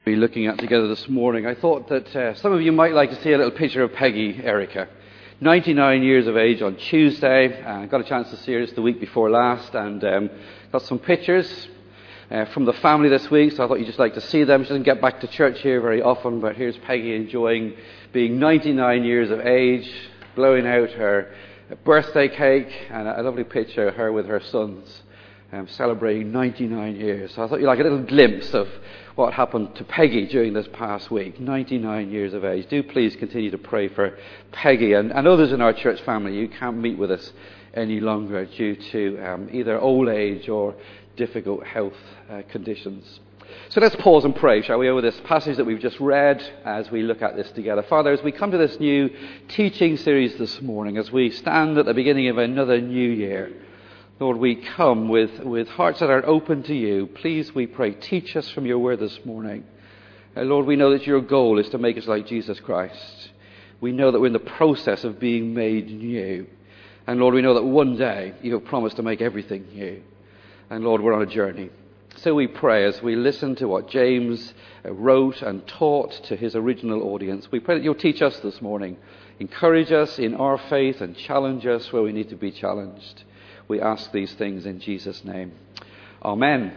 We're looking at together this morning. I thought that some of you might like to see a little picture of Peggy Erica. 99 years of age on Tuesday. Got a chance to see her just the week before last, and got some pictures from the family this week, so I thought you'd just like to see them. She doesn't get back to church here very often, but here's Peggy enjoying being 99 years of age, blowing out her birthday cake, and a lovely picture of her with her sons celebrating 99 years. So I thought you'd like a little glimpse of what happened to Peggy during this past week. 99 years of age. Do please continue to pray for Peggy and others in our church family who can't meet with us any longer due to either old age or difficult health conditions. So let's pause and pray, shall we, over this passage that we've just read as we look at this together. Father, as we come to this new teaching series this morning, as we stand at the beginning of another new year, Lord, we come with hearts that are open to you. Please, we pray, teach us from your word this morning. Lord, we know that your goal is to make us like Jesus Christ. We know that we're in the process of being made new. And Lord, we know that one day you have promised to make everything new. And Lord, we're on a journey. So we pray as we listen to what James wrote and taught to his original audience. We pray that you'll teach us this morning. Encourage us in our faith and challenge us where we need to be challenged. We ask these things in Jesus' name. Amen.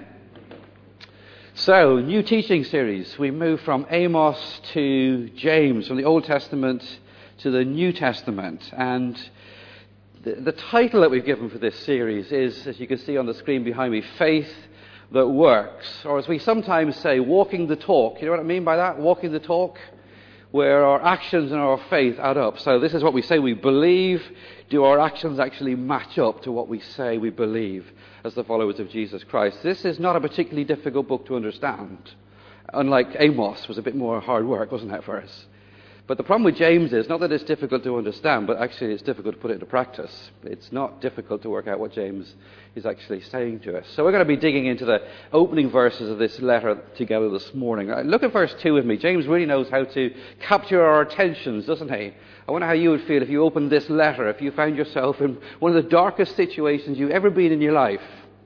So, new teaching series. We move from Amos to James, from the Old Testament to the New Testament. And the title that we've given for this series is, as you can see on the screen behind me, Faith That Works. Or as we sometimes say, walking the talk. You know what I mean by that? Walking the talk? Where our actions and our faith add up. So this is what we say we believe. Do our actions actually match up to what we say we believe as the followers of Jesus Christ? This is not a particularly difficult book to understand. Unlike Amos, was a bit more hard work, wasn't it, for us? But the problem with James is not that it's difficult to understand, but actually it's difficult to put it into practice. It's not difficult to work out what James is actually saying to us. So we're going to be digging into the opening verses of this letter together this morning. Look at verse 2 with me. James really knows how to capture our attentions, doesn't he? I wonder how you would feel if you opened this letter, if you found yourself in one of the darkest situations you've ever been in your life,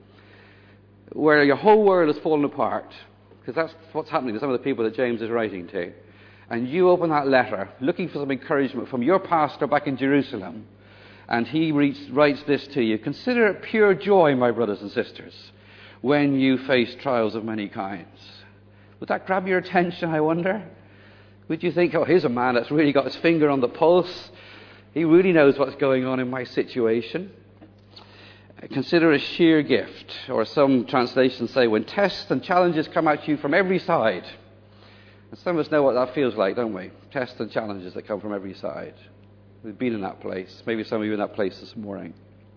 where your whole world has fallen apart, because that's what's happening to some of the people that James is writing to. And you open that letter looking for some encouragement from your pastor back in Jerusalem, and he writes this to you. Consider it pure joy, my brothers and sisters, when you face trials of many kinds. Would that grab your attention, I wonder? Would you think, oh, here's a man that's really got his finger on the pulse. He really knows what's going on in my situation. Consider a sheer gift, or some translations say, when tests and challenges come at you from every side. And some of us know what that feels like, don't we? Tests and challenges that come from every side. We've been in that place. Maybe some of you are in that place this morning.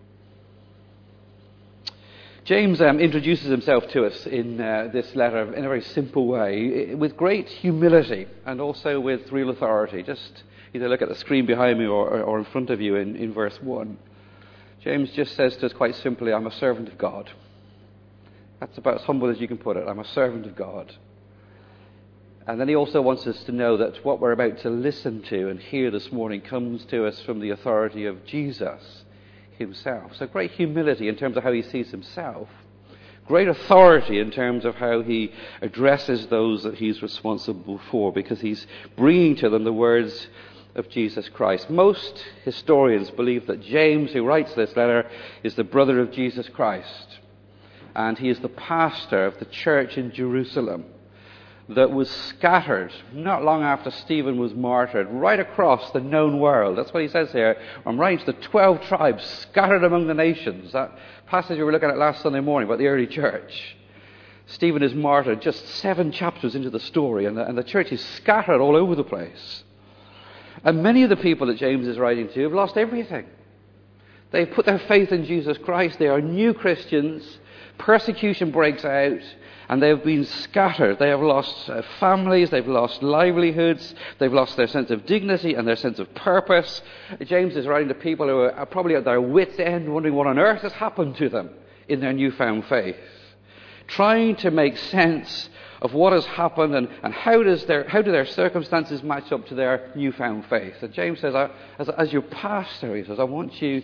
James introduces himself to us in this letter in a very simple way, with great humility and also with real authority. Just either look at the screen behind me or in front of you in verse 1. James just says to us quite simply, I'm a servant of God. That's about as humble as you can put it. I'm a servant of God. And then he also wants us to know that what we're about to listen to and hear this morning comes to us from the authority of Jesus himself. So great humility in terms of how he sees himself. Great authority in terms of how he addresses those that he's responsible for, because he's bringing to them the words of Jesus Christ. Most historians believe that James, who writes this letter, is the brother of Jesus Christ. And he is the pastor of the church in Jerusalem that was scattered not long after Stephen was martyred right across the known world. That's what he says here. I'm writing to the 12 tribes scattered among the nations. That passage we were looking at last Sunday morning about the early church. Stephen is martyred just 7 chapters into the story, and the church is scattered all over the place. And many of the people that James is writing to have lost everything. They've put their faith in Jesus Christ. They are new Christians. Persecution breaks out. And they have been scattered. They have lost families, they've lost livelihoods, they've lost their sense of dignity and their sense of purpose. James is writing to people who are probably at their wits' end, wondering what on earth has happened to them in their newfound faith. Trying to make sense of what has happened and how do their circumstances match up to their newfound faith. And James says, as your pastor, he says, I want you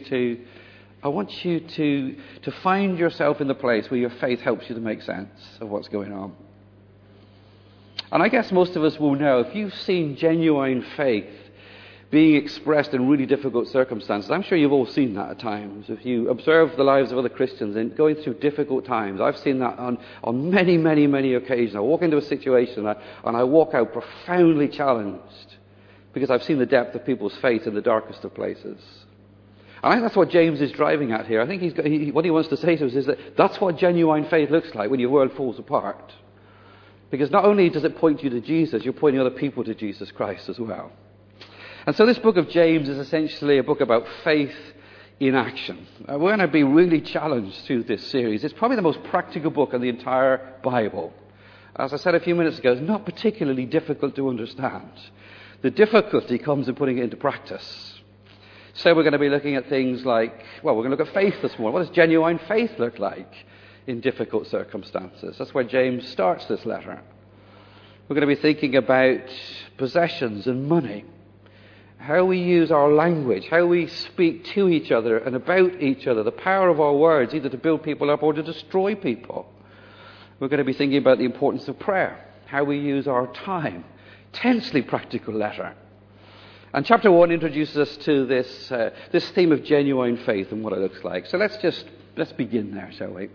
to find yourself in the place where your faith helps you to make sense of what's going on. And I guess most of us will know, if you've seen genuine faith being expressed in really difficult circumstances, I'm sure you've all seen that at times. If you observe the lives of other Christians and going through difficult times, I've seen that on many, many, many occasions. I walk into a situation and I walk out profoundly challenged because I've seen the depth of people's faith in the darkest of places. And I think that's what James is driving at here. I think what he wants to say to us is that that's what genuine faith looks like when your world falls apart. Because not only does it point you to Jesus, you're pointing other people to Jesus Christ as well. And so this book of James is essentially a book about faith in action. We're going to be really challenged through this series. It's probably the most practical book in the entire Bible. As I said a few minutes ago, it's not particularly difficult to understand. The difficulty comes in putting it into practice. So we're going to be looking at things like, we're going to look at faith this morning. What does genuine faith look like in difficult circumstances? That's where James starts this letter. We're going to be thinking about possessions and money, how we use our language, how we speak to each other and about each other, the power of our words, either to build people up or to destroy people. We're going to be thinking about the importance of prayer, how we use our time. Intensely practical letter. And chapter 1 introduces us to this theme of genuine faith and what it looks like. So let's begin there, shall we?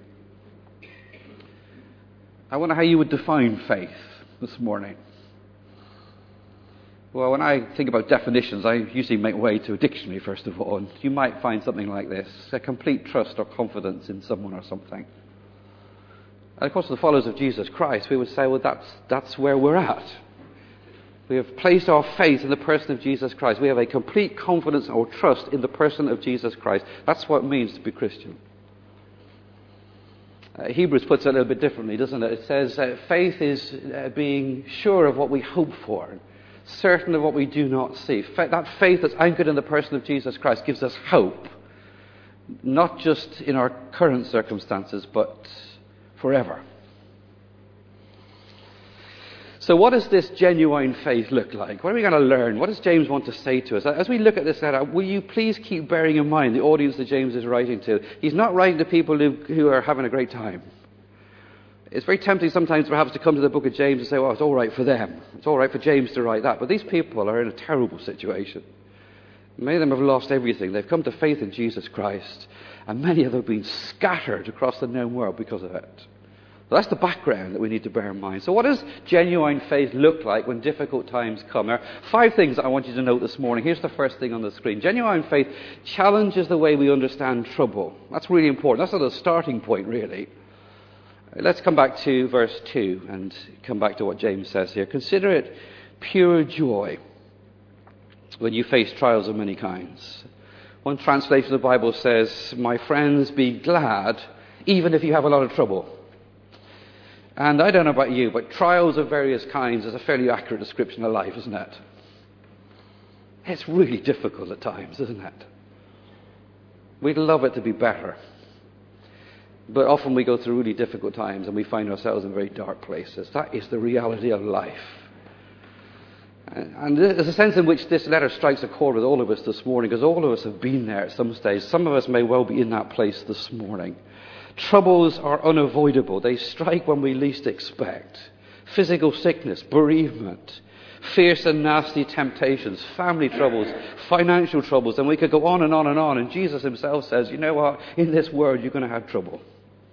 I wonder how you would define faith this morning. Well, when I think about definitions, I usually make way to a dictionary first of all, and you might find something like this: a complete trust or confidence in someone or something. And of course, the followers of Jesus Christ, we would say, well, that's where we're at. We have placed our faith in the person of Jesus Christ. We have a complete confidence or trust in the person of Jesus Christ. That's what it means to be Christian. Hebrews puts it a little bit differently, doesn't it? It says faith is being sure of what we hope for, certain of what we do not see. That faith that's anchored in the person of Jesus Christ gives us hope, not just in our current circumstances, but forever. So what does this genuine faith look like? What are we going to learn? What does James want to say to us? As we look at this letter, will you please keep bearing in mind the audience that James is writing to? He's not writing to people who are having a great time. It's very tempting sometimes perhaps to come to the book of James and say, well, it's all right for them. It's all right for James to write that. But these people are in a terrible situation. Many of them have lost everything. They've come to faith in Jesus Christ. And many of them have been scattered across the known world because of it. That's the background that we need to bear in mind. So what does genuine faith look like when difficult times come? There are 5 things that I want you to note this morning. Here's the first thing on the screen. Genuine faith challenges the way we understand trouble. That's really important. That's not a starting point, really. Let's come back to verse 2 and come back to what James says here. Consider it pure joy when you face trials of many kinds. One translation of the Bible says, my friends, be glad even if you have a lot of trouble. And I don't know about you, but trials of various kinds is a fairly accurate description of life, isn't it? It's really difficult at times, isn't it? We'd love it to be better. But often we go through really difficult times and we find ourselves in very dark places. That is the reality of life. And there's a sense in which this letter strikes a chord with all of us this morning, because all of us have been there at some stage. Some of us may well be in that place this morning. Troubles are unavoidable. They strike when we least expect. Physical sickness, bereavement, fierce and nasty temptations, family troubles, financial troubles, and we could go on and on and on. And Jesus himself says, you know what, in this world you're going to have trouble.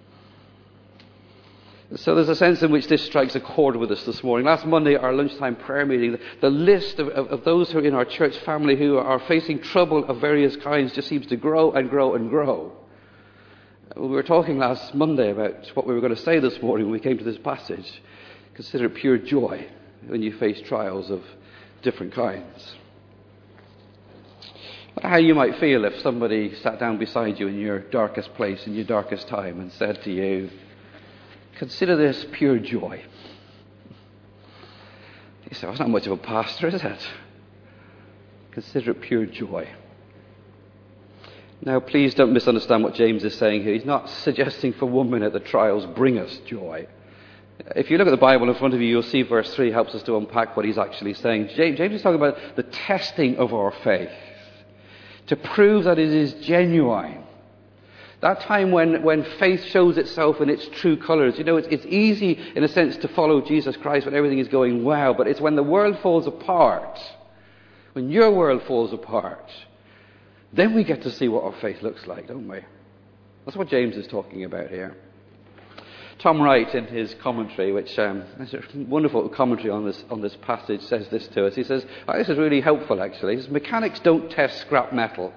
So there's a sense in which this strikes a chord with us this morning. Last Monday at our lunchtime prayer meeting, the list of those who are in our church family who are facing trouble of various kinds just seems to grow and grow and grow. We were talking last Monday about what we were going to say this morning when we came to this passage. Consider it pure joy when you face trials of different kinds. I wonder how you might feel if somebody sat down beside you in your darkest place, in your darkest time, and said to you, consider this pure joy. You say, well, it's not much of a pastor, is it? Consider it pure joy. Now, please don't misunderstand what James is saying here. He's not suggesting for 1 minute that trials bring us joy. If you look at the Bible in front of you, you'll see verse 3 helps us to unpack what he's actually saying. James is talking about the testing of our faith to prove that it is genuine. That time when faith shows itself in its true colours. You know, it's easy, in a sense, to follow Jesus Christ when everything is going well, but it's when the world falls apart, when your world falls apart, then we get to see what our faith looks like, don't we? That's what James is talking about here. Tom Wright, in his commentary, which is a wonderful commentary on this passage, says this to us. He says, this is really helpful, actually. He says, mechanics don't test scrap metal.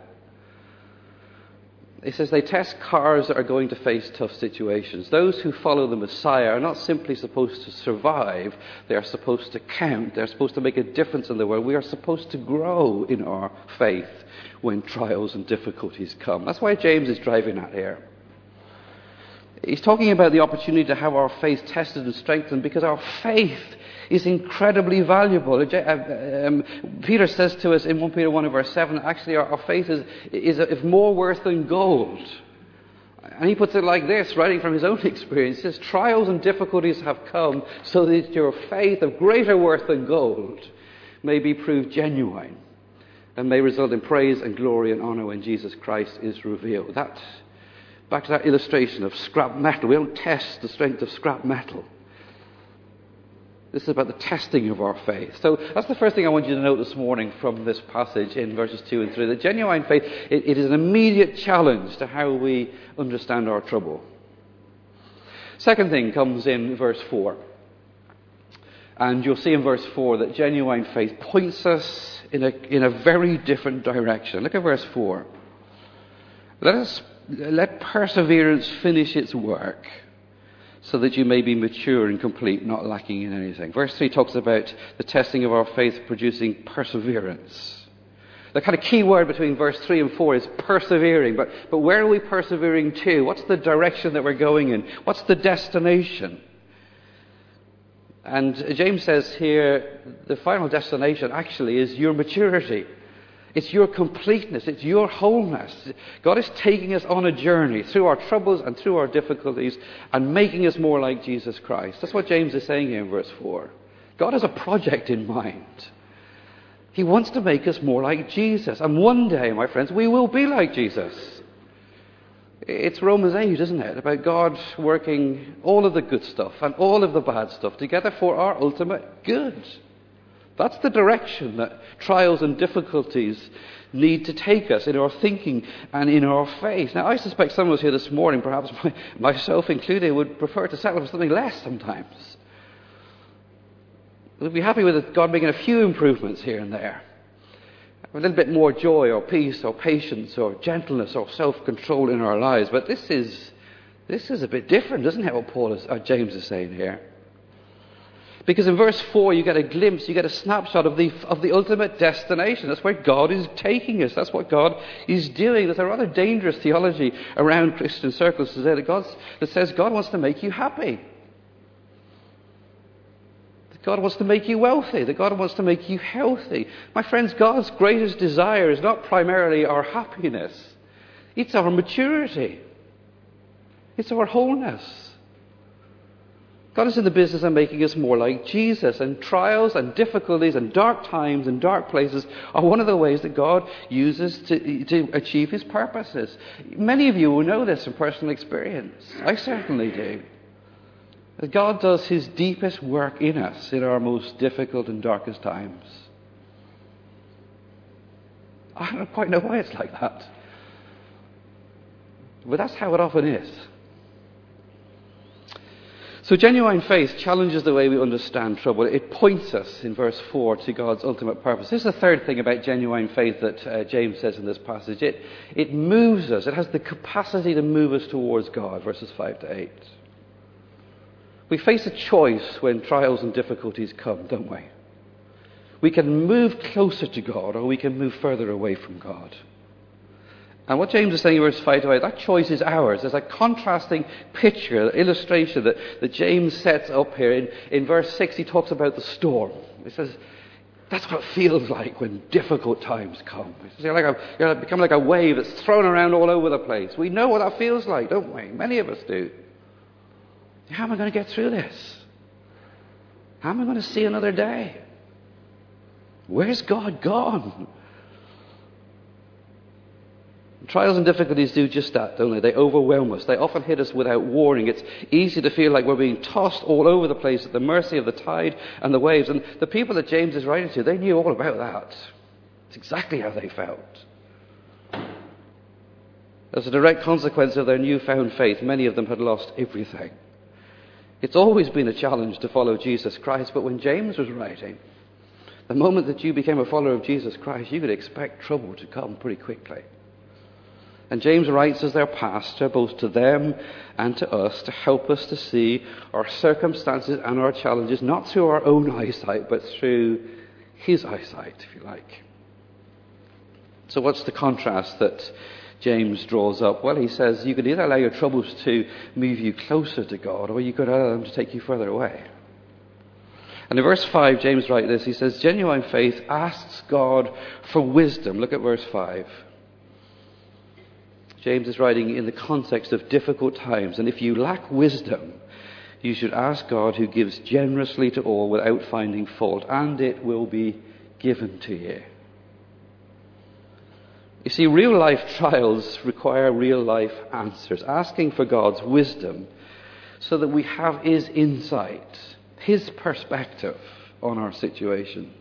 He says they test cars that are going to face tough situations. Those who follow the Messiah are not simply supposed to survive. They are supposed to count. They're supposed to make a difference in the world. We are supposed to grow in our faith when trials and difficulties come. That's why James is driving at here. He's talking about the opportunity to have our faith tested and strengthened because our faith is incredibly valuable. Peter says to us in 1 Peter 1 verse 7, actually our faith is more worth than gold. And he puts it like this, writing from his own experience. He says, trials and difficulties have come so that your faith of greater worth than gold may be proved genuine and may result in praise and glory and honor when Jesus Christ is revealed. Back to that illustration of scrap metal. We don't test the strength of scrap metal. This is about the testing of our faith. So that's the first thing I want you to note this morning from this passage in verses 2 and 3. The genuine faith, it is an immediate challenge to how we understand our trouble. Second thing comes in verse 4. And you'll see in verse 4 that genuine faith points us in a very different direction. Look at verse 4. Let perseverance finish its work, so that you may be mature and complete, not lacking in anything. Verse 3 talks about the testing of our faith producing perseverance. The kind of key word between verse 3 and 4 is persevering. But where are we persevering to? What's the direction that we're going in? What's the destination? And James says here, the final destination actually is your maturity. It's your completeness. It's your wholeness. God is taking us on a journey through our troubles and through our difficulties and making us more like Jesus Christ. That's what James is saying here in verse 4. God has a project in mind. He wants to make us more like Jesus. And one day, my friends, we will be like Jesus. It's Romans 8, isn't it? About God working all of the good stuff and all of the bad stuff together for our ultimate good. That's the direction that trials and difficulties need to take us in our thinking and in our faith. Now, I suspect some of us here this morning, perhaps myself included, would prefer to settle for something less sometimes. We'd be happy with God making a few improvements here and there. A little bit more joy or peace or patience or gentleness or self-control in our lives. But this is a bit different, isn't it, what James is saying here? Because in verse 4 you get a glimpse, you get a snapshot of the ultimate destination. That's where God is taking us. That's what God is doing. There's a rather dangerous theology around Christian circles today that says God wants to make you happy. That God wants to make you wealthy. That God wants to make you healthy. My friends, God's greatest desire is not primarily our happiness. It's our maturity. It's our wholeness. God is in the business of making us more like Jesus, and trials and difficulties and dark times and dark places are one of the ways that God uses to achieve his purposes. Many of you will know this from personal experience. I certainly do. That God does his deepest work in us in our most difficult and darkest times. I don't quite know why it's like that. But that's how it often is. So genuine faith challenges the way we understand trouble. It points us, in verse 4, to God's ultimate purpose. This is the third thing about genuine faith that James says in this passage. It moves us. It has the capacity to move us towards God, verses 5 to 8. We face a choice when trials and difficulties come, don't we? We can move closer to God, or we can move further away from God. And what James is saying in verse 5 to 8, that choice is ours. There's a contrasting picture, illustration that James sets up here. In verse 6, he talks about the storm. He says, that's what it feels like when difficult times come. You're become like a wave that's thrown around all over the place. We know what that feels like, don't we? Many of us do. How am I going to get through this? How am I going to see another day? Where's God gone? Trials and difficulties do just that, don't they? They overwhelm us. They often hit us without warning. It's easy to feel like we're being tossed all over the place at the mercy of the tide and the waves. And the people that James is writing to, they knew all about that. It's exactly how they felt. As a direct consequence of their newfound faith, many of them had lost everything. It's always been a challenge to follow Jesus Christ, but when James was writing, the moment that you became a follower of Jesus Christ, you could expect trouble to come pretty quickly. And James writes as their pastor, both to them and to us, to help us to see our circumstances and our challenges, not through our own eyesight, but through his eyesight, if you like. So what's the contrast that James draws up? Well, he says you could either allow your troubles to move you closer to God, or you could allow them to take you further away. And in verse 5, James writes this. He says, genuine faith asks God for wisdom. Look at verse 5. James is writing in the context of difficult times. And if you lack wisdom, you should ask God, who gives generously to all without finding fault, and it will be given to you. You see, real life trials require real life answers. Asking for God's wisdom so that we have his insight, his perspective on our situations.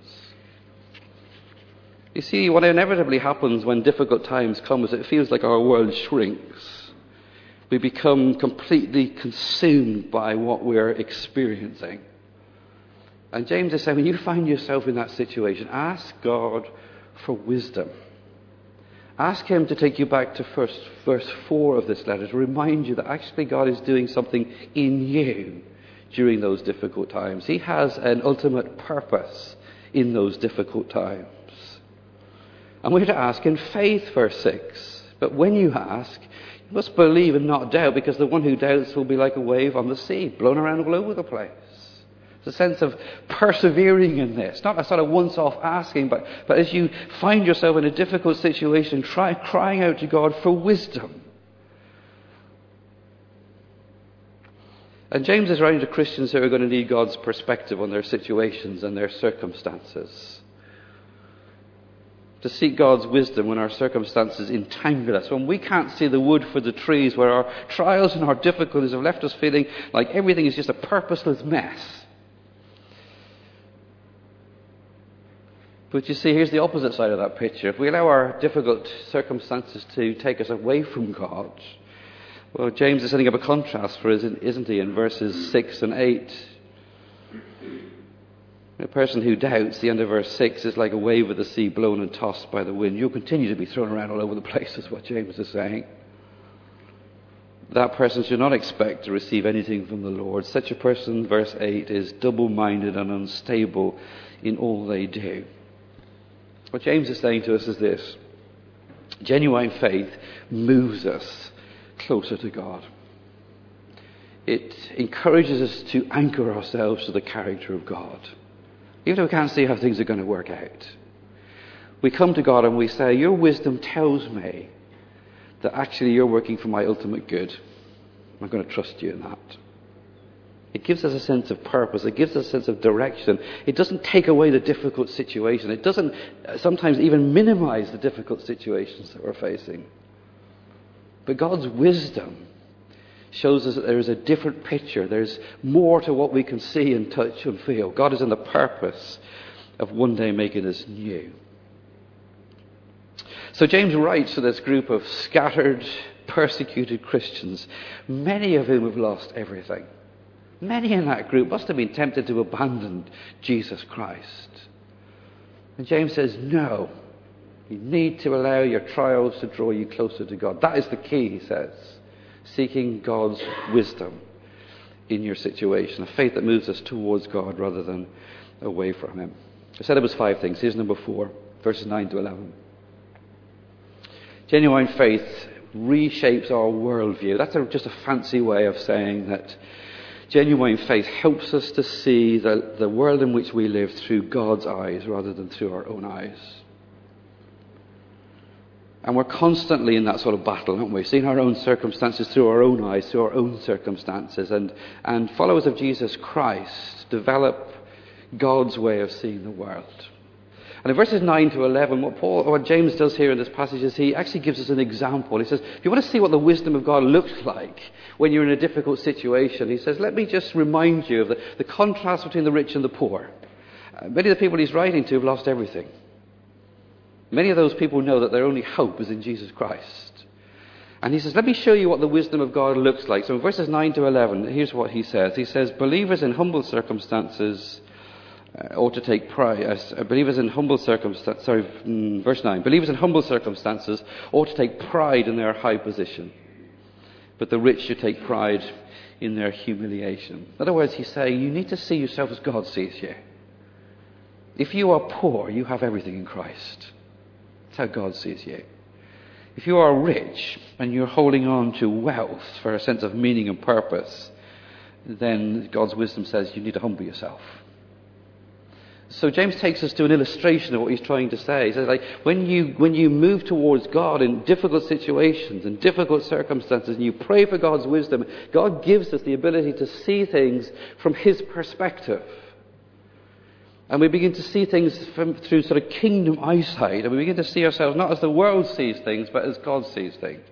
You see, what inevitably happens when difficult times come is it feels like our world shrinks. We become completely consumed by what we're experiencing. And James is saying, when you find yourself in that situation, ask God for wisdom. Ask him to take you back to verse 4 of this letter, to remind you that actually God is doing something in you during those difficult times. He has an ultimate purpose in those difficult times. And we're to ask in faith, verse 6. But when you ask, you must believe and not doubt, because the one who doubts will be like a wave on the sea, blown around all over the place. There's a sense of persevering in this. Not a sort of once-off asking, but as you find yourself in a difficult situation, try crying out to God for wisdom. And James is writing to Christians who are going to need God's perspective on their situations and their circumstances. To seek God's wisdom when our circumstances entangle us, when we can't see the wood for the trees, where our trials and our difficulties have left us feeling like everything is just a purposeless mess. But you see, here's the opposite side of that picture. If we allow our difficult circumstances to take us away from God, well, James is setting up a contrast for us, isn't he, in verses 6 and 8. A person who doubts, the end of verse 6, is like a wave of the sea blown and tossed by the wind. You'll continue to be thrown around all over the place, is what James is saying. That person should not expect to receive anything from the Lord. Such a person, verse 8, is double-minded and unstable in all they do. What James is saying to us is this. Genuine faith moves us closer to God. It encourages us to anchor ourselves to the character of God. Even though we can't see how things are going to work out. We come to God and we say, your wisdom tells me that actually you're working for my ultimate good. I'm going to trust you in that. It gives us a sense of purpose. It gives us a sense of direction. It doesn't take away the difficult situation. It doesn't sometimes even minimize the difficult situations that we're facing. But God's wisdom shows us that there is a different picture. There's more to what we can see and touch and feel. God is in the purpose of one day making us new. So James writes to this group of scattered, persecuted Christians, many of whom have lost everything. Many in that group must have been tempted to abandon Jesus Christ. And James says, no, you need to allow your trials to draw you closer to God. That is the key, he says. Seeking God's wisdom in your situation. A faith that moves us towards God rather than away from him. I said it was 5 things. Here's number 4, verses 9 to 11. Genuine faith reshapes our worldview. That's just a fancy way of saying that genuine faith helps us to see the world in which we live through God's eyes rather than through our own eyes. And we're constantly in that sort of battle, aren't we? Seeing our own circumstances through our own eyes, through our own circumstances. And followers of Jesus Christ develop God's way of seeing the world. And in verses 9 to 11, what James does here in this passage is he actually gives us an example. He says, if you want to see what the wisdom of God looks like when you're in a difficult situation, he says, let me just remind you of the contrast between the rich and the poor. Many of the people he's writing to have lost everything. Many of those people know that their only hope is in Jesus Christ. And he says, let me show you what the wisdom of God looks like. So in verses 9 to 11, here's what he says. He says, believers in humble circumstances ought to take pride. Believers in humble circumstances, verse 9. Believers in humble circumstances ought to take pride in their high position. But the rich should take pride in their humiliation. In other words, he's saying, you need to see yourself as God sees you. If you are poor, you have everything in Christ. That's how God sees you. If you are rich and you're holding on to wealth for a sense of meaning and purpose, then God's wisdom says you need to humble yourself. So James takes us to an illustration of what he's trying to say. He says, like, when you move towards God in difficult situations and difficult circumstances, and you pray for God's wisdom, God gives us the ability to see things from his perspective. And we begin to see things through sort of kingdom eyesight. And we begin to see ourselves not as the world sees things, but as God sees things.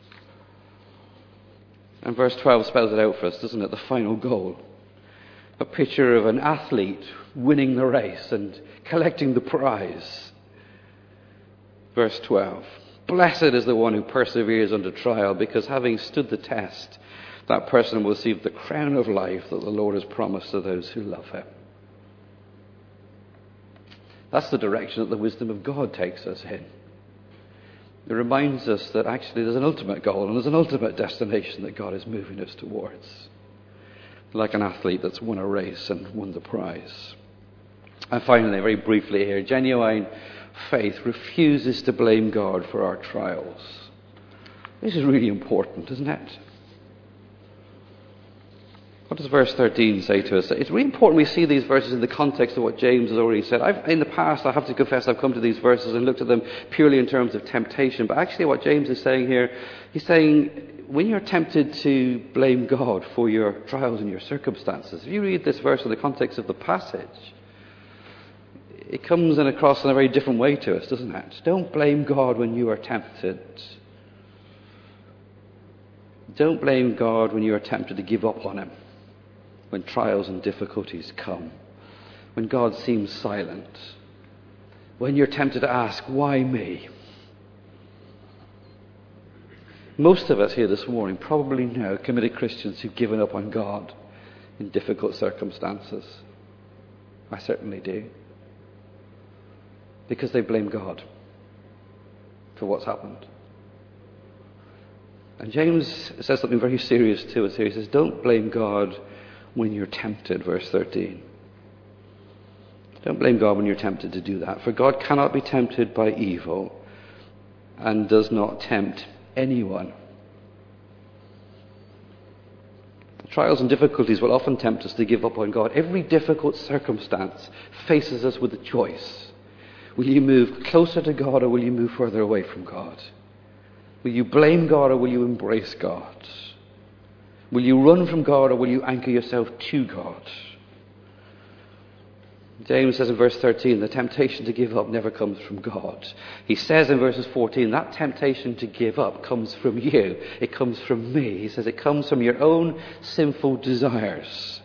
And verse 12 spells it out for us, doesn't it? The final goal. A picture of an athlete winning the race and collecting the prize. Verse 12. Blessed is the one who perseveres under trial, because having stood the test, that person will receive the crown of life that the Lord has promised to those who love him. That's the direction that the wisdom of God takes us in. It reminds us that actually there's an ultimate goal and there's an ultimate destination that God is moving us towards. Like an athlete that's won a race and won the prize. And finally, very briefly here, genuine faith refuses to blame God for our trials. This is really important, isn't it? What does verse 13 say to us? It's really important we see these verses in the context of what James has already said. In the past, I have to confess, I've come to these verses and looked at them purely in terms of temptation. But actually what James is saying here, he's saying, when you're tempted to blame God for your trials and your circumstances, if you read this verse in the context of the passage, it comes across in a very different way to us, doesn't it? Don't blame God when you are tempted. Don't blame God when you are tempted to give up on him. When trials and difficulties come, when God seems silent, when you're tempted to ask, why me? Most of us here this morning probably know committed Christians who've given up on God in difficult circumstances. I certainly do. Because they blame God for what's happened. And James says something very serious to us here. He says, don't blame God when you're tempted, verse 13. Don't blame God when you're tempted to do that. For God cannot be tempted by evil and does not tempt anyone. Trials and difficulties will often tempt us to give up on God. Every difficult circumstance faces us with a choice. Will you move closer to God or will you move further away from God? Will you blame God or will you embrace God? Will you run from God or will you anchor yourself to God? James says in verse 13, the temptation to give up never comes from God. He says in verses 14, that temptation to give up comes from you. It comes from me. He says it comes from your own sinful desires.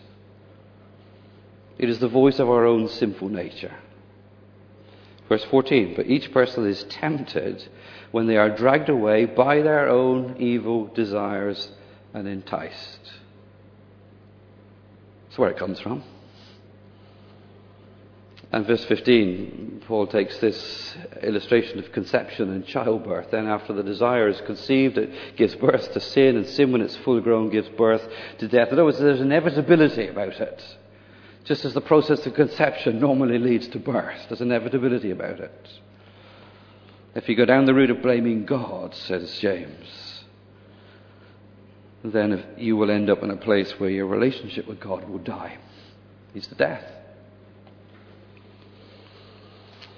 It is the voice of our own sinful nature. Verse 14, but each person is tempted when they are dragged away by their own evil desires and enticed. That's where it comes from. And verse 15, Paul takes this illustration of conception and childbirth. Then after the desire is conceived, it gives birth to sin, and sin when it's full grown gives birth to death. In other words, there's inevitability about it. Just as the process of conception normally leads to birth, there's inevitability about it. If you go down the route of blaming God, says James, then you will end up in a place where your relationship with God will die. Leads to death.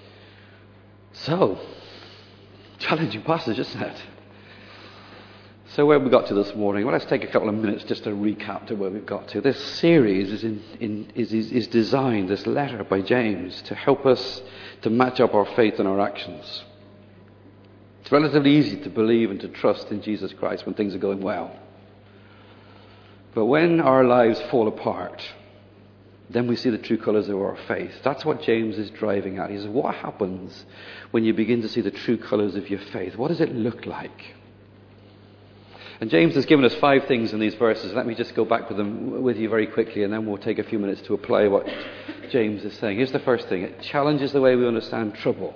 So, challenging passage, isn't it? So where have we got to this morning? Well, let's take a couple of minutes just to recap to where we've got to. This series is designed, this letter by James, to help us to match up our faith and our actions. It's relatively easy to believe and to trust in Jesus Christ when things are going well. But when our lives fall apart, then we see the true colours of our faith. That's what James is driving at. He says, what happens when you begin to see the true colours of your faith? What does it look like? And James has given us 5 things in these verses. Let me just go back with you very quickly, and then we'll take a few minutes to apply what James is saying. Here's the first thing. It challenges the way we understand trouble.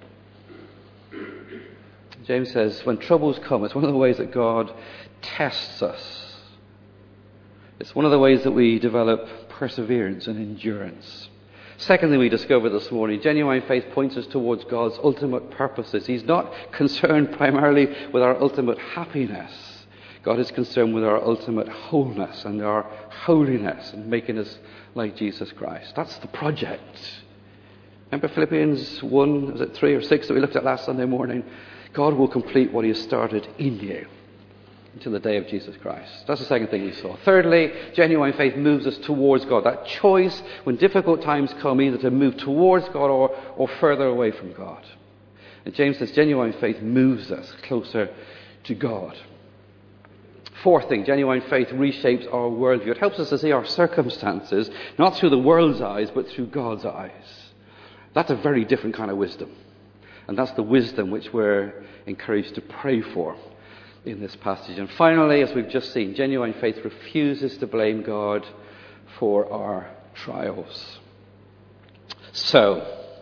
James says, when troubles come, it's one of the ways that God tests us. It's one of the ways that we develop perseverance and endurance. Secondly, we discover this morning, genuine faith points us towards God's ultimate purposes. He's not concerned primarily with our ultimate happiness. God is concerned with our ultimate wholeness and our holiness and making us like Jesus Christ. That's the project. Remember Philippians 1, was it 3 or 6 that we looked at last Sunday morning? God will complete what he has started in you until the day of Jesus Christ. That's the second thing we saw. Thirdly, genuine faith moves us towards God. That choice when difficult times come, either to move towards God or further away from God. And James says genuine faith moves us closer to God. Fourth thing, genuine faith reshapes our worldview. It helps us to see our circumstances, not through the world's eyes, but through God's eyes. That's a very different kind of wisdom. And that's the wisdom which we're encouraged to pray for in this passage. And finally, as we've just seen, genuine faith refuses to blame God for our trials. So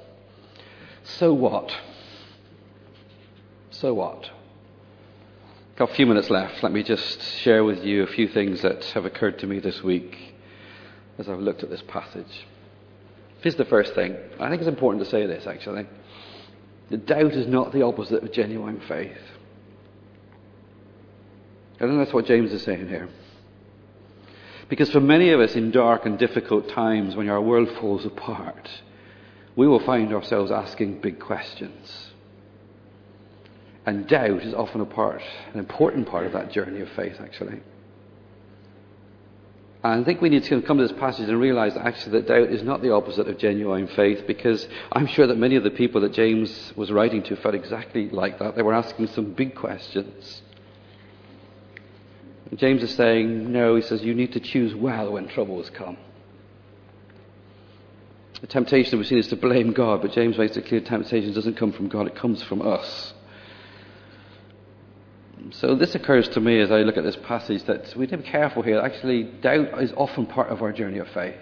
what? So what? Got a few minutes left. Let me just share with you a few things that have occurred to me this week as I've looked at this passage. Here's the first thing. I think it's important to say this, actually. The doubt is not the opposite of genuine faith. I think that's what James is saying here. Because for many of us in dark and difficult times when our world falls apart, we will find ourselves asking big questions. And doubt is often an important part of that journey of faith, actually. And I think we need to come to this passage and realize that actually that doubt is not the opposite of genuine faith, because I'm sure that many of the people that James was writing to felt exactly like that. They were asking some big questions. And James is saying, no, he says, you need to choose well when troubles come. The temptation that we've seen is to blame God, but James makes it clear temptation doesn't come from God, it comes from us. So this occurs to me as I look at this passage that we need to be careful here. Actually, doubt is often part of our journey of faith.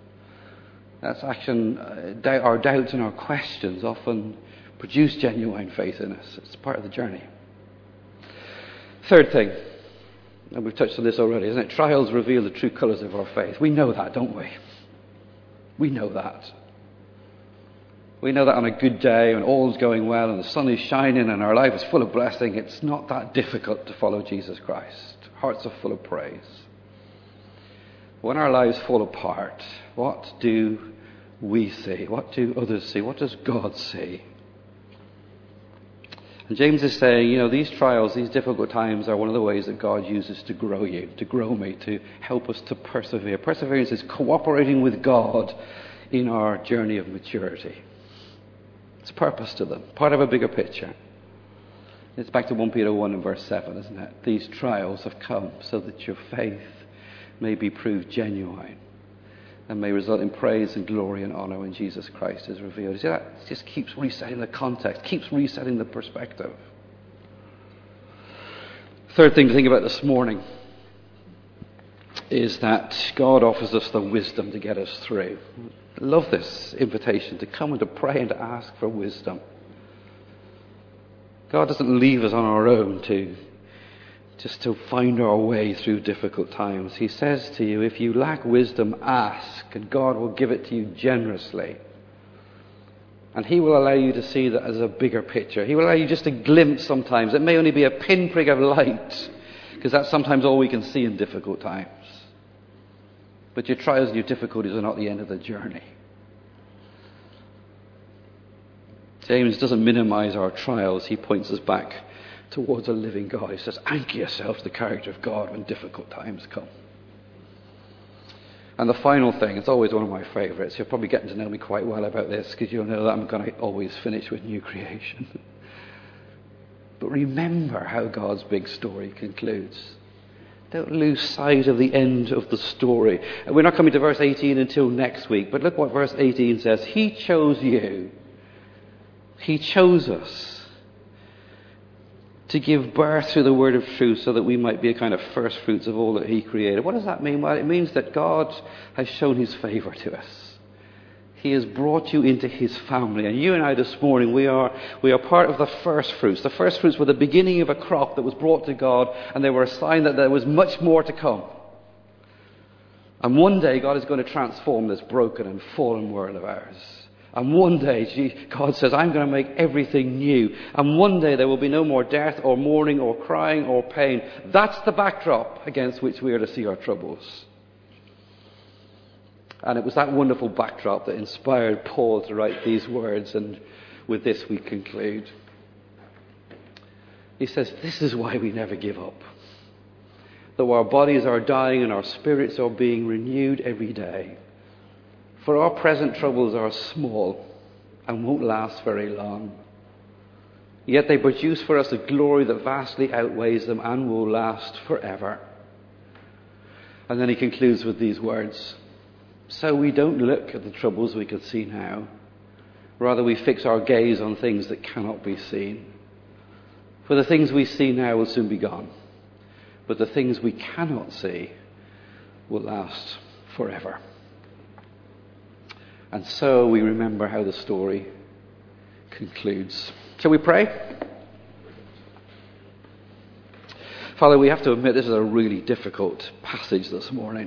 Our doubts and our questions often produce genuine faith in us. It's part of the journey. Third thing, and we've touched on this already, isn't it? Trials reveal the true colours of our faith. We know that, don't we? We know that. We know that on a good day when all's going well and the sun is shining and our life is full of blessing, it's not that difficult to follow Jesus Christ. Hearts are full of praise. When our lives fall apart, what do we see? What do others see? What does God see? And James is saying, these trials, these difficult times are one of the ways that God uses to grow you, to grow me, to help us to persevere. Perseverance is cooperating with God in our journey of maturity. It's purpose to them, part of a bigger picture. It's back to 1 Peter 1 and verse 7, isn't it? These trials have come so that your faith may be proved genuine and may result in praise and glory and honour when Jesus Christ is revealed. You see, that just keeps resetting the context, keeps resetting the perspective. Third thing to think about this morning is that God offers us the wisdom to get us through. I love this invitation to come and to pray and to ask for wisdom. God doesn't leave us on our own to find our way through difficult times. He says to you, if you lack wisdom, ask, and God will give it to you generously. And he will allow you to see that as a bigger picture. He will allow you just a glimpse sometimes. It may only be a pinprick of light, because that's sometimes all we can see in difficult times. But your trials and your difficulties are not the end of the journey. James doesn't minimize our trials. He points us back towards a living God. He says, anchor yourself to the character of God when difficult times come. And the final thing, it's always one of my favourites. You're probably getting to know me quite well about this because you'll know that I'm going to always finish with new creation. But remember how God's big story concludes. Don't lose sight of the end of the story. And we're not coming to verse 18 until next week, but look what verse 18 says. He chose you. He chose us to give birth through the word of truth so that we might be a kind of first fruits of all that he created. What does that mean? Well, it means that God has shown his favour to us. He has brought you into his family. And you and I this morning, we are part of the first fruits. The first fruits were the beginning of a crop that was brought to God, and they were a sign that there was much more to come. And one day God is going to transform this broken and fallen world of ours. And one day God says, I'm going to make everything new. And one day there will be no more death or mourning or crying or pain. That's the backdrop against which we are to see our troubles. And it was that wonderful backdrop that inspired Paul to write these words. And with this we conclude. He says, this is why we never give up. Though our bodies are dying and our spirits are being renewed every day. For our present troubles are small and won't last very long. Yet they produce for us a glory that vastly outweighs them and will last forever. And then he concludes with these words. So we don't look at the troubles we can see now. Rather we fix our gaze on things that cannot be seen. For the things we see now will soon be gone. But the things we cannot see will last forever. And so we remember how the story concludes. Shall we pray? Father, we have to admit this is a really difficult passage this morning.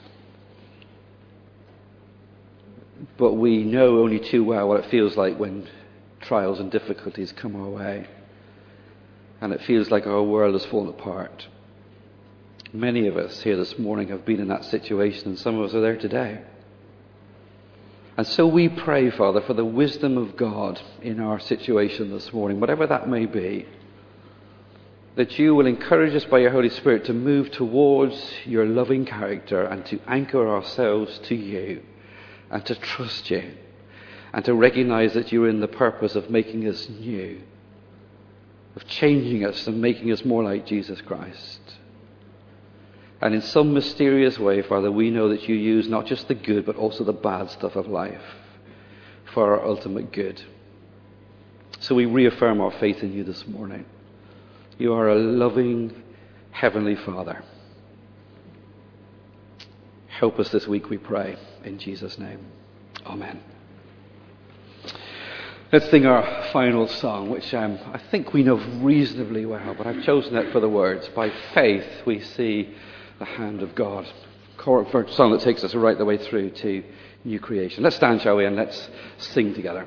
But we know only too well what it feels like when trials and difficulties come our way. And it feels like our world has fallen apart. Many of us here this morning have been in that situation, and some of us are there today. And so we pray, Father, for the wisdom of God in our situation this morning, whatever that may be, that you will encourage us by your Holy Spirit to move towards your loving character and to anchor ourselves to you and to trust you and to recognize that you're in the purpose of making us new, of changing us and making us more like Jesus Christ. And in some mysterious way, Father, we know that you use not just the good, but also the bad stuff of life for our ultimate good. So we reaffirm our faith in you this morning. You are a loving Heavenly Father. Help us this week, we pray, in Jesus' name. Amen. Let's sing our final song, which I think we know reasonably well, but I've chosen it for the words. By faith we see the hand of God. For a song that takes us right the way through to new creation. Let's stand, shall we, and let's sing together.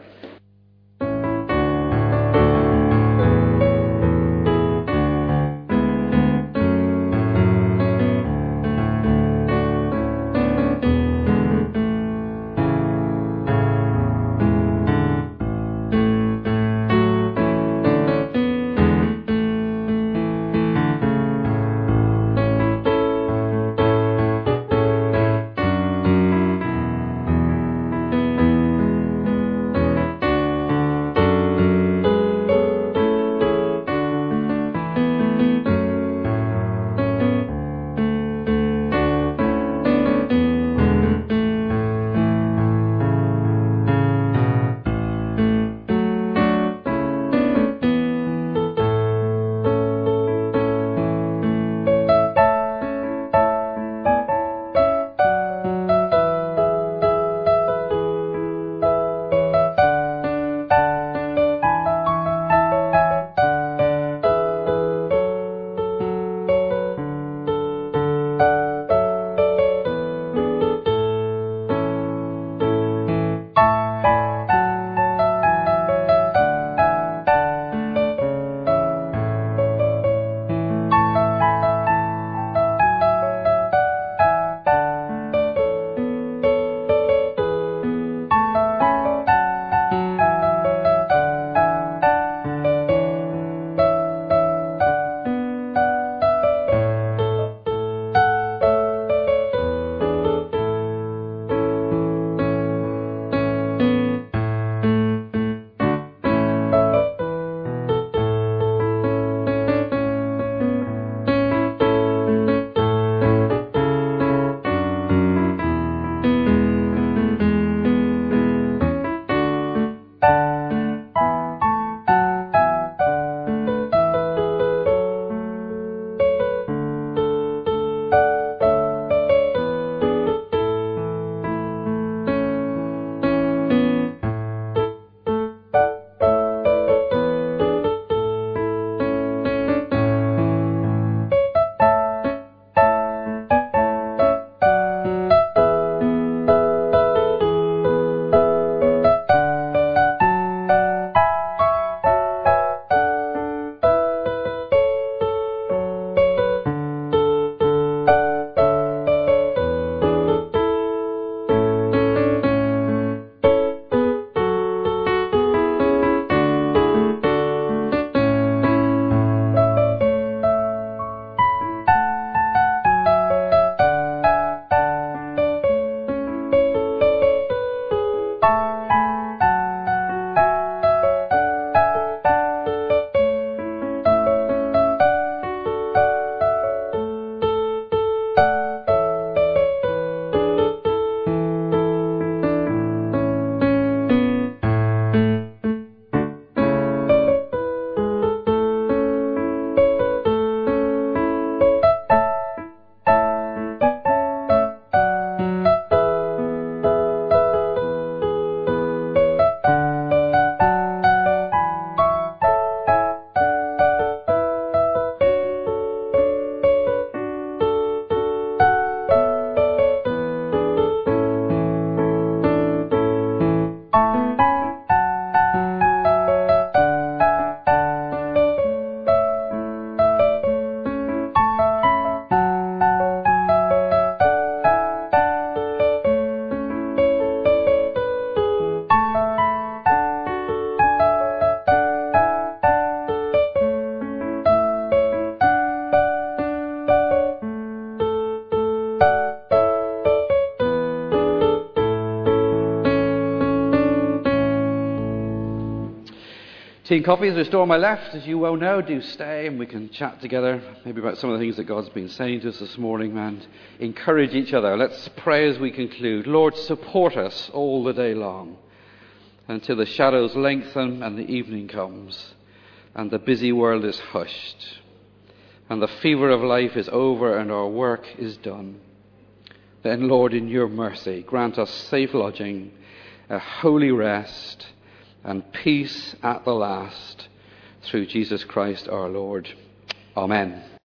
Tea and coffee is restored on my left, as you well know. Do stay and we can chat together, maybe about some of the things that God's been saying to us this morning, and encourage each other. Let's pray as we conclude. Lord, support us all the day long until the shadows lengthen and the evening comes and the busy world is hushed and the fever of life is over and our work is done. Then, Lord, in your mercy, grant us safe lodging, a holy rest, and peace at the last, through Jesus Christ our Lord. Amen.